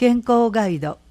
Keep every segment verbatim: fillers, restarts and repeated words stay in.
健康ガイド。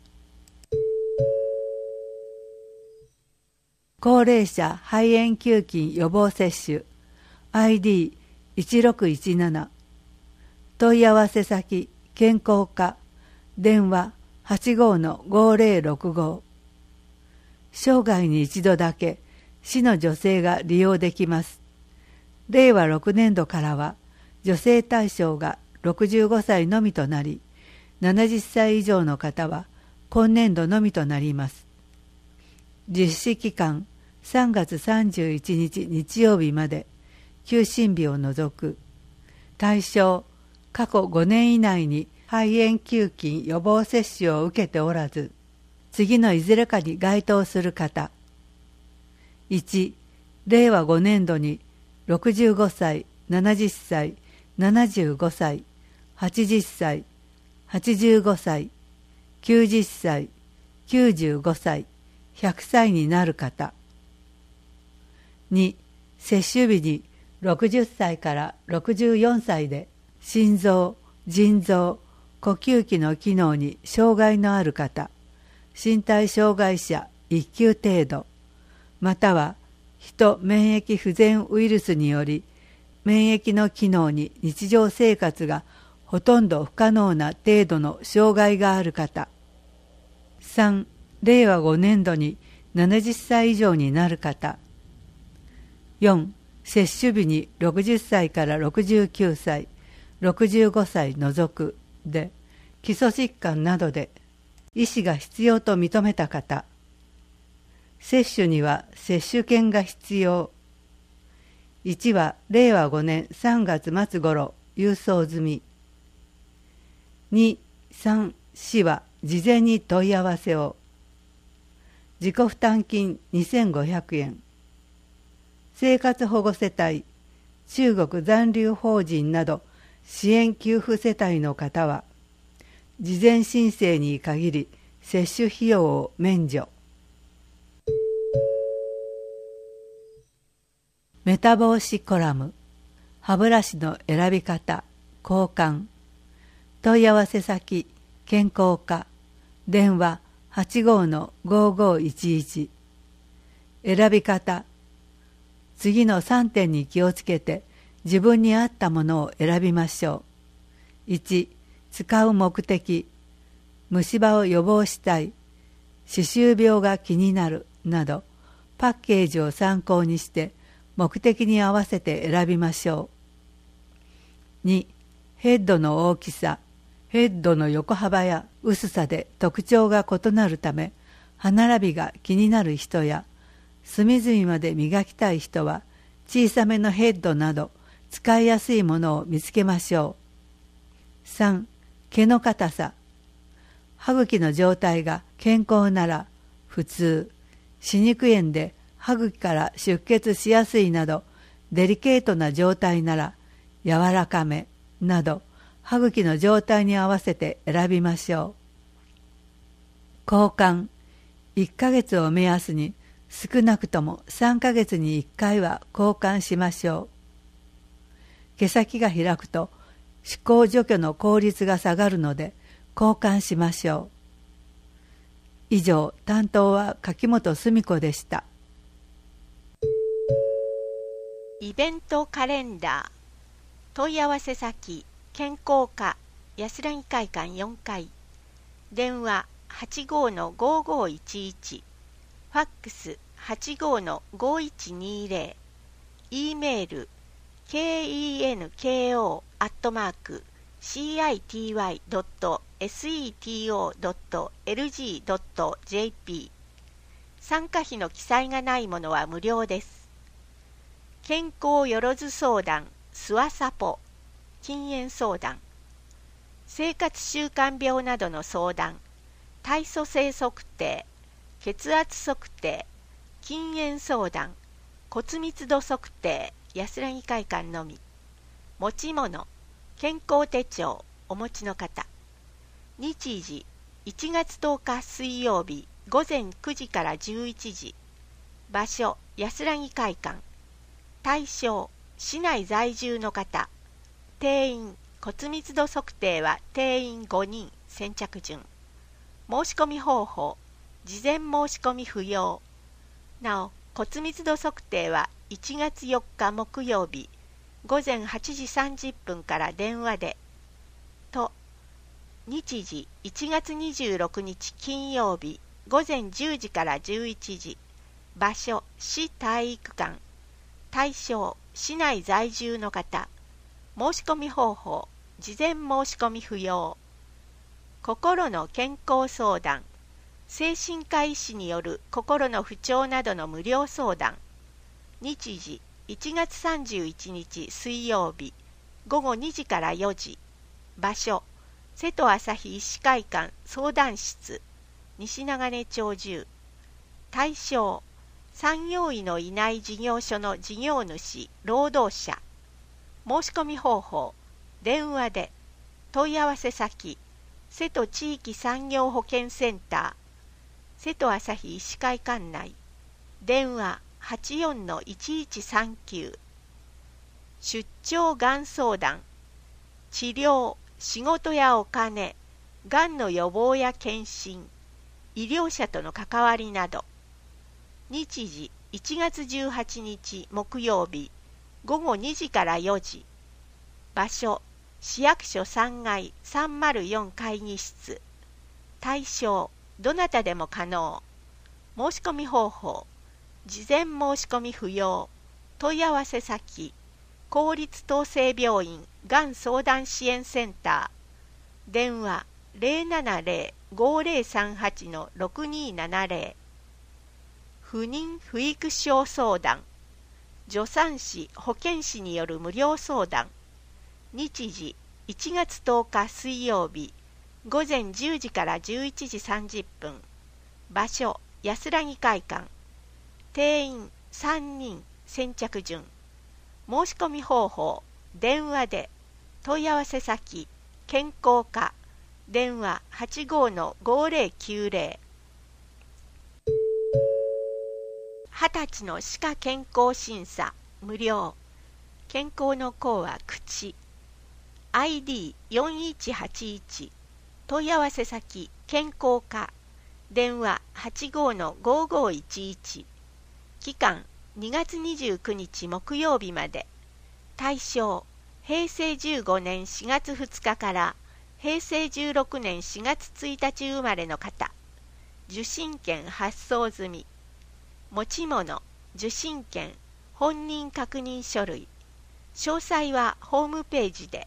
高齢者肺炎球菌予防接種 アイディーいちろくいちなな 問い合わせ先健康課電話 はちごー ごーぜろろくご。 生涯に一度だけ市の助成が利用できます。れいわろくねんどからは助成対象がろくじゅうごさいのみとなり、ななじゅっさい以上の方は今年度のみとなります。実施期間さんがつさんじゅういちにち日曜日まで、休診日を除く。対象、過去ごねん以内に肺炎球菌予防接種を受けておらず、次のいずれかに該当する方。いち、れいわごねんどにろくじゅうごさい、ななじゅっさい、ななじゅうごさい、はちじゅっさい、はちじゅうごさい、きゅうじゅっさい、きゅうじゅうごさい、ひゃくさいになる方。に、接種日にろくじゅっさいからろくじゅうよんさいで心臓、腎臓、呼吸器の機能に障害のある方、身体障害者いっきゅう程度、または人免疫不全ウイルスにより免疫の機能に日常生活がほとんど不可能な程度の障害がある方。さん、れいわごねんどにななじゅっさい以上になる方。よん、接種日にろくじゅっさいからろくじゅうきゅうさい、ろくじゅうごさい除くで、基礎疾患などで医師が必要と認めた方。接種には接種券が必要。いちはれいわごねんさんがつ末頃郵送済み。に、さん、よんは事前に問い合わせを。自己負担金にせんごひゃくえん。生活保護世帯、中国残留邦人など支援給付世帯の方は、事前申請に限り接種費用を免除。メタ防止コラム、歯ブラシの選び方、交換。問い合わせ先、健康課、電話 はちごー ごーごーいちいち。選び方。次のさんてんに気をつけて自分に合ったものを選びましょう。いち、使う目的。虫歯を予防したい、歯周病が気になるなど、パッケージを参考にして目的に合わせて選びましょう。に、ヘッドの大きさ。ヘッドの横幅や薄さで特徴が異なるため、歯並びが気になる人や、隅々まで磨きたい人は、小さめのヘッドなど使いやすいものを見つけましょう。さん、毛の硬さ。歯茎の状態が健康なら、普通、歯肉炎で歯茎から出血しやすいなど、デリケートな状態なら、柔らかめなど、歯茎の状態に合わせて選びましょう。交換。いっかげつを目安に少なくともさんかげつにいっかいは交換しましょう。毛先が開くと歯垢除去の効率が下がるので交換しましょう。以上、担当は柿本澄子でした。 イベントカレンダー。問い合わせ先健康課安らぎ会館よんかい、電話 はちごー ごーごーいちいち、ファックス はちごー ごーいちにーぜろ、E メール ケーイーエヌケーオー アットマーク シーアイティーワイ ドット セット ドット エルジー ドット ジェーピー。 参加費の記載がないものは無料です。健康よろず相談スワサポ、禁煙相談、生活習慣病などの相談、体組成測定、血圧測定、禁煙相談、骨密度測定、安らぎ会館のみ。持ち物、健康手帳お持ちの方。日時いちがつとおか水曜日ごぜんくじからじゅういちじ。場所安らぎ会館。対象市内在住の方。定員骨密度測定は定員ごにん先着順。 申し込み方法、事前申し込み不要。なお、骨密度測定はいちがつよっか木曜日ごぜんはちじさんじゅっぷんから電話でと、日時いちがつにじゅうろくにち金曜日ごぜんじゅうじからじゅういちじ、場所市体育館、対象市内在住の方、申し込み方法、事前申し込み不要。心の健康相談、精神科医師による心の不調などの無料相談。日時いちがつさんじゅういちにち水曜日ごごにじからよじ、場所瀬戸朝日医師会館相談室、西長根町じゅう。対象産業医のいない事業所の事業主労働者。申し込み方法、電話で。問い合わせ先、瀬戸地域産業保健センター、瀬戸朝日医師会館内。電話 はちよんのいちいちさんきゅう。出張がん相談、治療、仕事やお金、がんの予防や検診、医療者との関わりなど。日時いちがつじゅうはちにち木曜日ごごにじからよじ、場所市役所さんがいさんまるよん会議室。対象どなたでも可能。申し込み方法、事前申し込み不要。問い合わせ先、公立統制病院がん相談支援センター。電話 ゼロななゼロ ごゼロさんはち ろくにーななゼロ。不妊不育症相談、助産師保健師による無料相談。日時いちがつとおか水曜日ごぜんじゅうじからじゅういちじさんじゅっぷん。場所安らぎ会館。定員さんにん、先着順。申し込み方法、電話で。問い合わせ先、健康課。電話 はちごーのごゼロきゅうゼロ。はたちの歯科健康審査無料。健康の項は口。アイディーよんいちはちいち。問い合わせ先、健康課。電話 はちごーのごごいちいち。期間にがつにじゅうくにち木曜日まで。対象へいせいじゅうごねんしがつふつかからへいせいじゅうろくねんしがつついたち生まれの方。受診券発送済み。持ち物、受診券、本人確認書類。詳細はホームページで。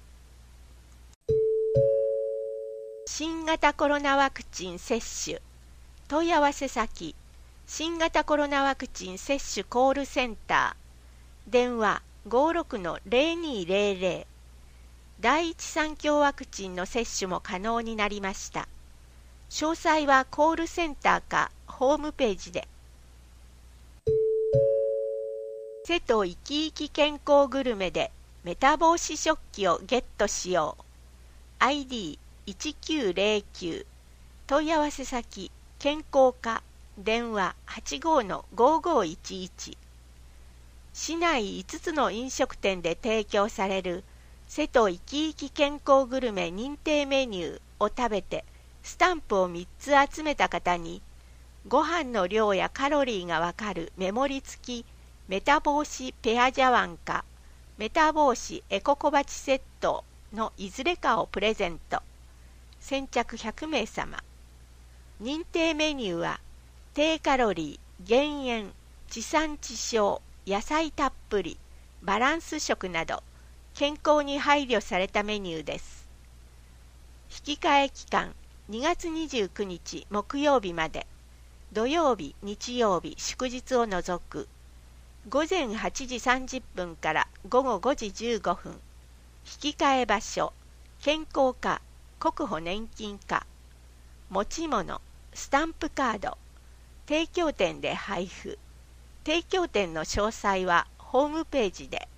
新型コロナワクチン接種。問い合わせ先、新型コロナワクチン接種コールセンター。電話 ごーろくのゼロにーゼロゼロ。第一三共ワクチンの接種も可能になりました。詳細はコールセンターかホームページで。瀬戸生き生き健康グルメでメタ防止食器をゲットしよう。アイディーいちきゅうゼロきゅう。問い合わせ先、健康課。電話 はちごーのごごいちいち。市内いつつの飲食店で提供される瀬戸生き生き健康グルメ認定メニューを食べてスタンプをみっつ集めた方にご飯の量やカロリーがわかるメモリ付きメタ防止ペア茶碗かメタ防止エコ小鉢セットのいずれかをプレゼント。先着ひゃくめいさま。認定メニューは低カロリー、減塩、地産地消、野菜たっぷり、バランス食など健康に配慮されたメニューです。引き換え期間にがつにじゅうくにち木曜日まで。土曜日、日曜日、祝日を除く。ごぜんはちじさんじゅっぷんからごごごじじゅうごふん。引き換え場所、健康課、国保年金課。持ち物、スタンプカード。提供店で配布。提供店の詳細はホームページで。